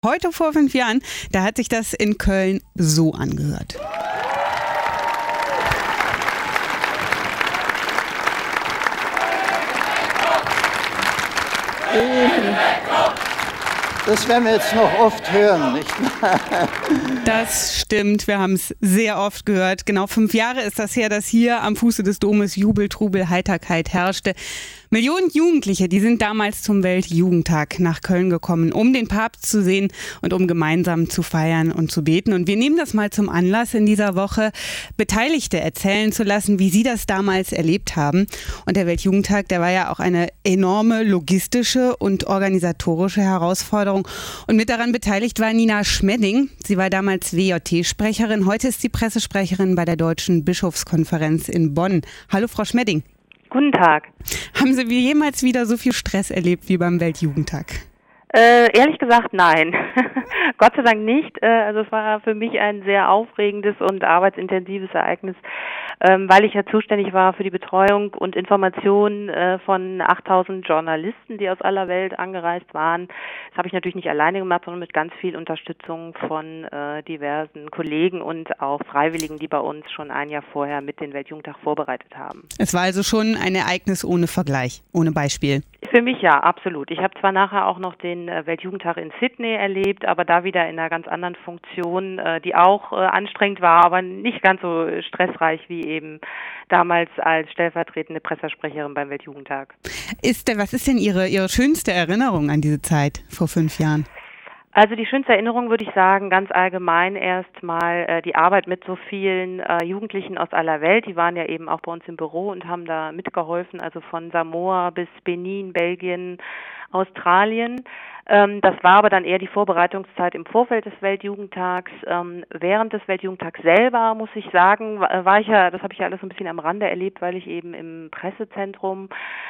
Heute vor 5 Jahren, da hat sich das in Köln so angehört. Das werden wir jetzt noch oft hören, nicht? Das stimmt, wir haben es sehr oft gehört. Genau 5 Jahre ist das her, dass hier am Fuße des Domes Jubel, Trubel, Heiterkeit herrschte. Millionen Jugendliche, die sind damals zum Weltjugendtag nach Köln gekommen, um den Papst zu sehen und um gemeinsam zu feiern und zu beten. Und wir nehmen das mal zum Anlass, in dieser Woche Beteiligte erzählen zu lassen, wie sie das damals erlebt haben. Und der Weltjugendtag, der war ja auch eine enorme logistische und organisatorische Herausforderung. Und mit daran beteiligt war Nina Schmedding. Sie war damals WJT-Sprecherin. Heute ist sie Pressesprecherin bei der Deutschen Bischofskonferenz in Bonn. Hallo, Frau Schmedding. Guten Tag. Haben Sie jemals wieder so viel Stress erlebt wie beim Weltjugendtag? Ehrlich gesagt, nein. Gott sei Dank nicht. Also es war für mich ein sehr aufregendes und arbeitsintensives Ereignis, weil ich ja zuständig war für die Betreuung und Information von 8000 Journalisten, die aus aller Welt angereist waren. Das habe ich natürlich nicht alleine gemacht, sondern mit ganz viel Unterstützung von diversen Kollegen und auch Freiwilligen, die bei uns schon ein Jahr vorher mit den Weltjugendtag vorbereitet haben. Es war also schon ein Ereignis ohne Vergleich, ohne Beispiel. Für mich ja, absolut. Ich habe zwar nachher auch noch den Weltjugendtag in Sydney erlebt, aber da wieder in einer ganz anderen Funktion, die auch anstrengend war, aber nicht ganz so stressreich wie eben damals als stellvertretende Pressesprecherin beim Weltjugendtag. Was ist denn Ihre schönste Erinnerung an diese Zeit vor 5 Jahren? Also die schönste Erinnerung würde ich sagen, ganz allgemein erstmal die Arbeit mit so vielen Jugendlichen aus aller Welt. Die waren ja eben auch bei uns im Büro und haben da mitgeholfen, also von Samoa bis Benin, Belgien, Australien. Das war aber dann eher die Vorbereitungszeit im Vorfeld des Weltjugendtags. Während des Weltjugendtags selber, muss ich sagen, war ich ja, das habe ich ja alles so ein bisschen am Rande erlebt, weil ich eben im Pressezentrum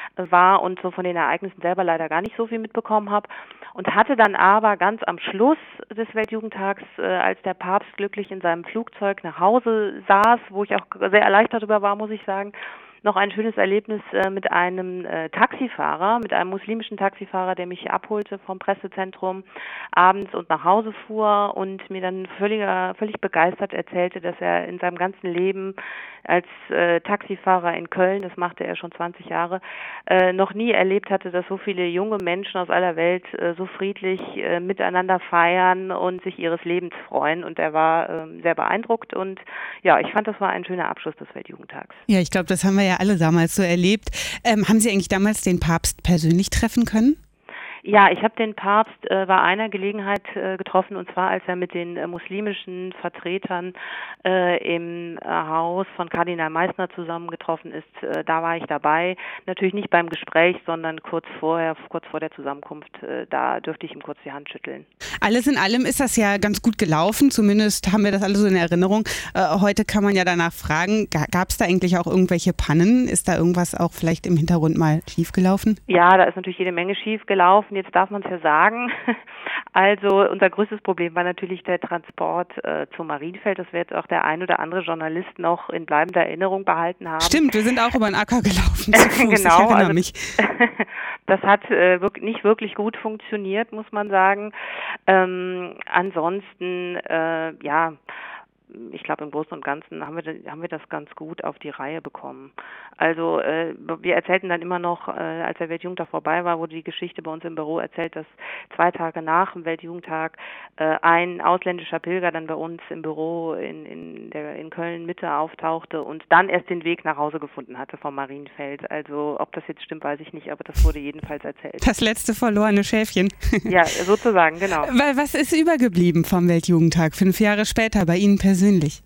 war und so von den Ereignissen selber leider gar nicht so viel mitbekommen habe. Und hatte dann aber ganz am Schluss des Weltjugendtags, als der Papst glücklich in seinem Flugzeug nach Hause saß, wo ich auch sehr erleichtert darüber war, muss ich sagen, noch ein schönes Erlebnis mit einem Taxifahrer, mit einem muslimischen Taxifahrer, der mich abholte vom Pressezentrum abends und nach Hause fuhr und mir dann völlig begeistert erzählte, dass er in seinem ganzen Leben als Taxifahrer in Köln, das machte er schon 20 Jahre, noch nie erlebt hatte, dass so viele junge Menschen aus aller Welt so friedlich miteinander feiern und sich ihres Lebens freuen. Und er war sehr beeindruckt und ja, ich fand, das war ein schöner Abschluss des Weltjugendtags. Ja, ich glaube, das haben wir ja alle damals so erlebt. Haben Sie eigentlich damals den Papst persönlich treffen können? Ja, ich habe den Papst bei einer Gelegenheit getroffen, und zwar als er mit den muslimischen Vertretern im Haus von Kardinal Meissner zusammengetroffen ist. Da war ich dabei, natürlich nicht beim Gespräch, sondern kurz vor der Zusammenkunft. Da dürfte ich ihm kurz die Hand schütteln. Alles in allem ist das ja ganz gut gelaufen, zumindest haben wir das alle so in Erinnerung. Heute kann man ja danach fragen, gab es da eigentlich auch irgendwelche Pannen? Ist da irgendwas auch vielleicht im Hintergrund mal schiefgelaufen? Ja, da ist natürlich jede Menge schiefgelaufen. Jetzt darf man es ja sagen. Also unser größtes Problem war natürlich der Transport zum Marienfeld. Das wird auch der ein oder andere Journalist noch in bleibender Erinnerung behalten haben. Stimmt, wir sind auch über den Acker gelaufen. Zu Fuß. Genau, ich erinnere mich. Das hat nicht wirklich gut funktioniert, muss man sagen. Ansonsten, ja, ich glaube, im Großen und Ganzen haben wir das ganz gut auf die Reihe bekommen. Also wir erzählten dann immer noch, als der Weltjugendtag vorbei war, wurde die Geschichte bei uns im Büro erzählt, dass 2 Tage nach dem Weltjugendtag ein ausländischer Pilger dann bei uns im Büro in Köln Mitte auftauchte und dann erst den Weg nach Hause gefunden hatte vom Marienfeld. Also ob das jetzt stimmt, weiß ich nicht, aber das wurde jedenfalls erzählt. Das letzte verlorene Schäfchen. Ja, sozusagen, genau. Was ist übergeblieben vom Weltjugendtag 5 Jahre später bei Ihnen persönlich?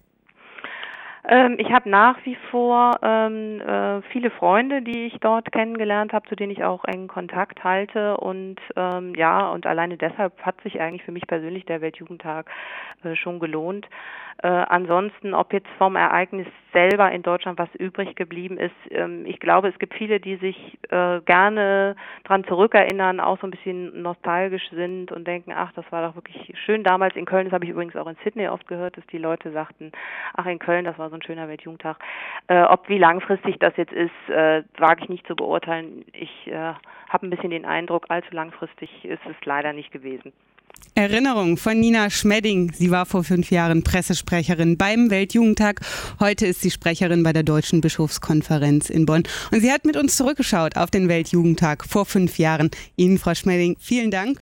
Ich habe nach wie vor viele Freunde, die ich dort kennengelernt habe, zu denen ich auch engen Kontakt halte und ja, und alleine deshalb hat sich eigentlich für mich persönlich der Weltjugendtag schon gelohnt. Ansonsten, ob jetzt vom Ereignis selber in Deutschland was übrig geblieben ist, ich glaube, es gibt viele, die sich gerne dran zurückerinnern, auch so ein bisschen nostalgisch sind und denken, ach, das war doch wirklich schön damals in Köln. Das habe ich übrigens auch in Sydney oft gehört, dass die Leute sagten, ach, in Köln, das war so ein schöner Weltjugendtag. Wie langfristig das jetzt ist, wage ich nicht zu beurteilen. Ich habe ein bisschen den Eindruck, allzu langfristig ist es leider nicht gewesen. Erinnerung von Nina Schmedding. Sie war vor 5 Jahren Pressesprecherin beim Weltjugendtag. Heute ist sie Sprecherin bei der Deutschen Bischofskonferenz in Bonn. Und sie hat mit uns zurückgeschaut auf den Weltjugendtag vor 5 Jahren. Ihnen, Frau Schmedding, vielen Dank.